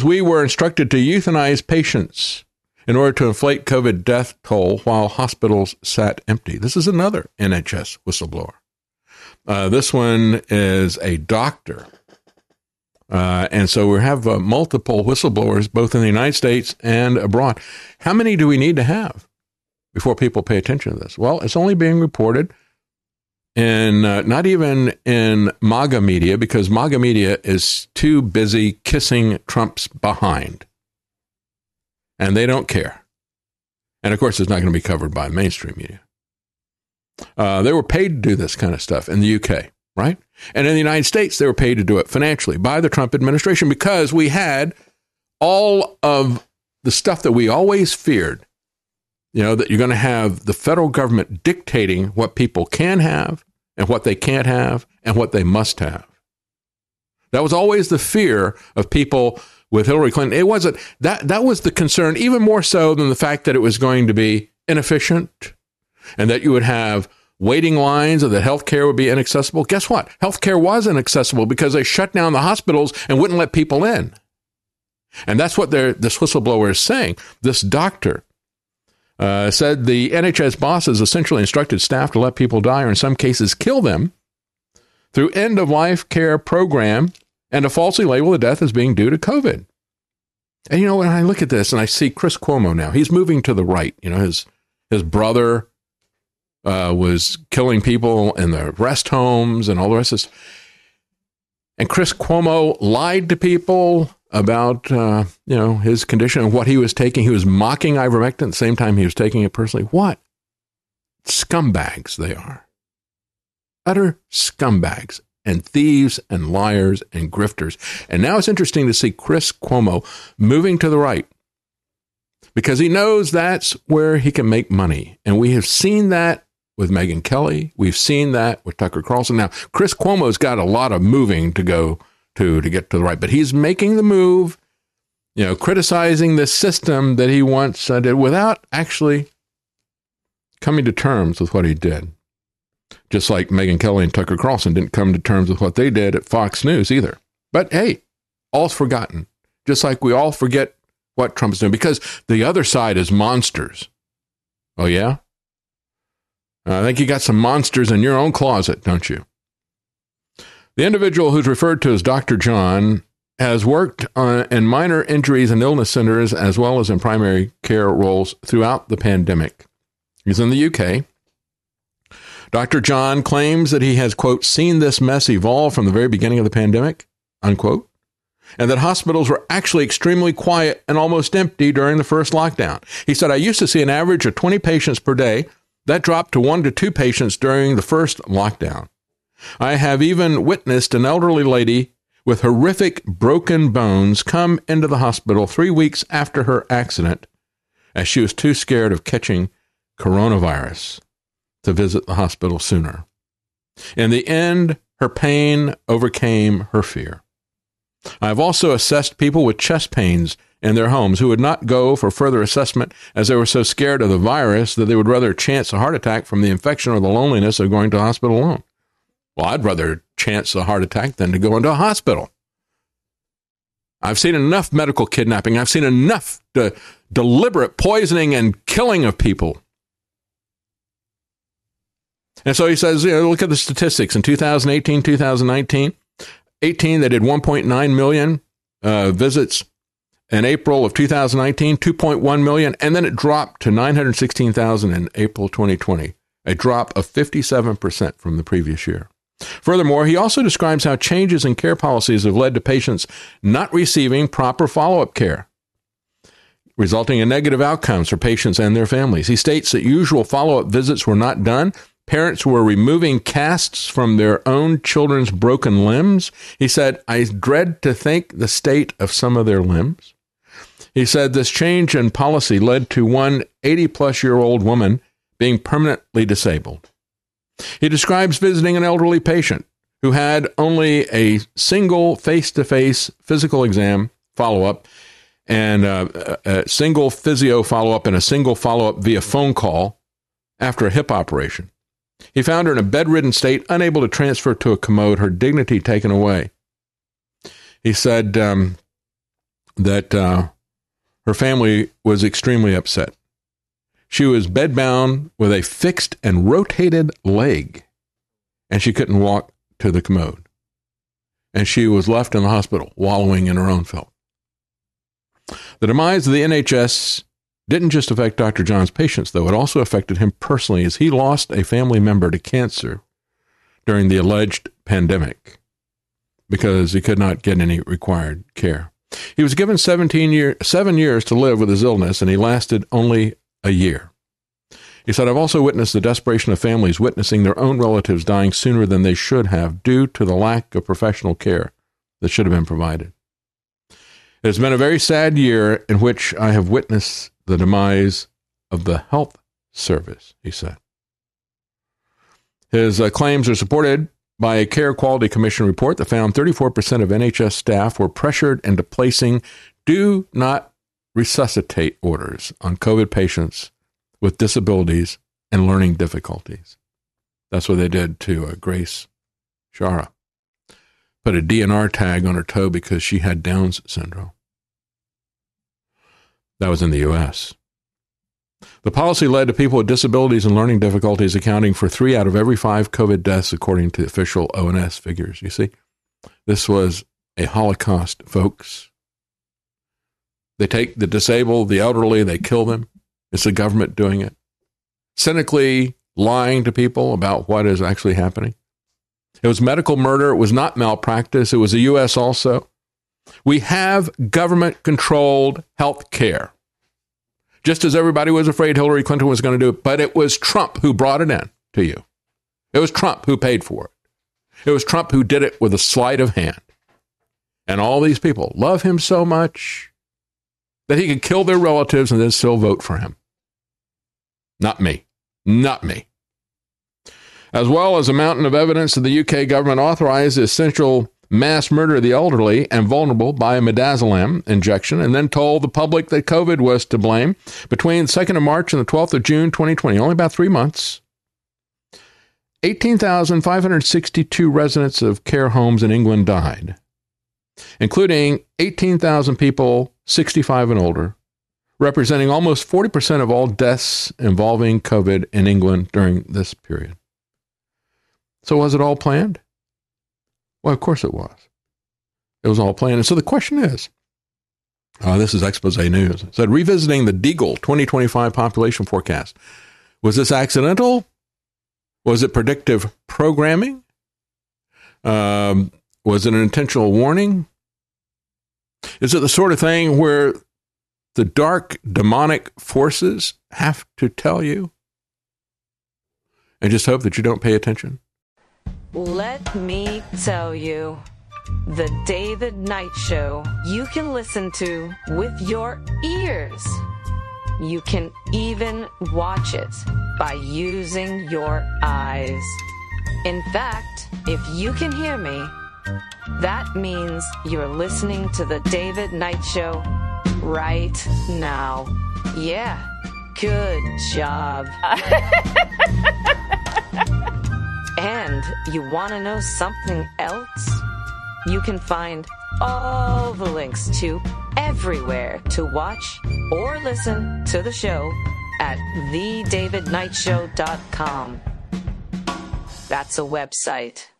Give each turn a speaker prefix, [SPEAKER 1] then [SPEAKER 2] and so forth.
[SPEAKER 1] we were instructed to euthanize patients in order to inflate COVID death toll while hospitals sat empty. This is another NHS whistleblower. This one is a doctor. And so we have multiple whistleblowers, both in the United States and abroad. How many do we need to have before people pay attention to this? Well, it's only being reported in not even in MAGA media, because MAGA media is too busy kissing Trump's behind. And they don't care. And of course, it's not going to be covered by mainstream media. They were paid to do this kind of stuff in the UK, right? And in the United States, they were paid to do it financially by the Trump administration, because we had all of the stuff that we always feared, that you're going to have the federal government dictating what people can have and what they can't have and what they must have. That was always the fear of people with Hillary Clinton. It wasn't that was the concern, even more so than the fact that it was going to be inefficient and that you would have waiting lines or that healthcare would be inaccessible. Guess what? Healthcare was inaccessible because they shut down the hospitals and wouldn't let people in. And that's what this whistleblower is saying. This doctor said the NHS bosses essentially instructed staff to let people die, or in some cases kill them, through end-of-life care program, and to falsely label the death as being due to COVID. And when I look at this and I see Chris Cuomo now, he's moving to the right. His brother was killing people in the rest homes and all the rest of this. And Chris Cuomo lied to people about, his condition and what he was taking. He was mocking ivermectin at the same time he was taking it personally. What scumbags they are. Utter scumbags and thieves and liars and grifters. And now it's interesting to see Chris Cuomo moving to the right, because he knows that's where he can make money. And we have seen that with Megyn Kelly. We've seen that with Tucker Carlson. Now, Chris Cuomo's got a lot of moving to go to get to the right, but he's making the move, criticizing the system that he once did without actually coming to terms with what he did. Just like Megyn Kelly and Tucker Carlson didn't come to terms with what they did at Fox News either. But hey, all's forgotten. Just like we all forget what Trump's doing, because the other side is monsters. Oh, yeah? I think you got some monsters in your own closet, don't you? The individual who's referred to as Dr. John has worked in minor injuries and illness centers as well as in primary care roles throughout the pandemic. He's in the UK. Dr. John claims that he has, quote, seen this mess evolve from the very beginning of the pandemic, unquote, and that hospitals were actually extremely quiet and almost empty during the first lockdown. He said, I used to see an average of 20 patients per day. That dropped to 1 to 2 patients during the first lockdown. I have even witnessed an elderly lady with horrific broken bones come into the hospital 3 weeks after her accident, as she was too scared of catching coronavirus to visit the hospital sooner. In the end, her pain overcame her fear. I've also assessed people with chest pains in their homes who would not go for further assessment as they were so scared of the virus that they would rather chance a heart attack from the infection or the loneliness of going to the hospital alone. Well, I'd rather chance a heart attack than to go into a hospital. I've seen enough medical kidnapping. I've seen enough deliberate poisoning and killing of people. And so he says, look at the statistics. In 2018, 2019, they did 1.9 million visits. In April of 2019, 2.1 million, and then it dropped to 916,000 in April 2020, a drop of 57% from the previous year. Furthermore, he also describes how changes in care policies have led to patients not receiving proper follow-up care, resulting in negative outcomes for patients and their families. He states that usual follow-up visits were not done. Parents were removing casts from their own children's broken limbs. He said, I dread to think the state of some of their limbs. He said this change in policy led to one 80-plus-year-old woman being permanently disabled. He describes visiting an elderly patient who had only a single face-to-face physical exam follow-up and a single physio follow-up and a single follow-up via phone call after a hip operation. He found her in a bedridden state, unable to transfer to a commode, her dignity taken away. He said, that her family was extremely upset. She was bedbound with a fixed and rotated leg, and she couldn't walk to the commode. And she was left in the hospital, wallowing in her own filth. The demise of the NHS didn't just affect Dr. John's patients, though. It also affected him personally, as he lost a family member to cancer during the alleged pandemic because he could not get any required care. He was given 7 years to live with his illness, and he lasted only a year. He said, "I've also witnessed the desperation of families witnessing their own relatives dying sooner than they should have due to the lack of professional care that should have been provided. It has been a very sad year in which I have witnessed the demise of the health service," he said. His claims are supported by a Care Quality Commission report that found 34% of NHS staff were pressured into placing do not resuscitate orders on COVID patients with disabilities and learning difficulties. That's what they did to Grace Shara. Put a DNR tag on her toe because she had Down's syndrome. That was in the U.S. The policy led to people with disabilities and learning difficulties accounting for 3 out of every 5 COVID deaths, according to official ONS figures. You see, this was a Holocaust, folks. They take the disabled, the elderly, they kill them. It's the government doing it. Cynically lying to people about what is actually happening. It was medical murder. It was not malpractice. It was the U.S. also. We have government-controlled health care. Just as everybody was afraid Hillary Clinton was going to do it, but it was Trump who brought it in to you. It was Trump who paid for it. It was Trump who did it with a sleight of hand. And all these people love him so much that he could kill their relatives and then still vote for him. Not me. Not me. As well as a mountain of evidence that the UK government authorized the essential mass murder of the elderly and vulnerable by a midazolam injection, and then told the public that COVID was to blame. Between the 2nd of March and the 12th of June 2020, only about 3 months, 18,562 residents of care homes in England died, including 18,000 people 65 and older, representing almost 40% of all deaths involving COVID in England during this period. So was it all planned? Well, of course it was. It was all planned. And so the question is, this is Expose News. It said, revisiting the Deagle 2025 population forecast. Was this accidental? Was it predictive programming? Was it an intentional warning? Is it the sort of thing where the dark demonic forces have to tell you and just hope that you don't pay attention?
[SPEAKER 2] Let me tell you, the David Knight Show you can listen to with your ears. You can even watch it by using your eyes. In fact, if you can hear me, that means you're listening to the David Knight Show right now. Yeah, good job. And you want to know something else? You can find all the links to everywhere to watch or listen to the show at thedavidknightshow.com. That's a website.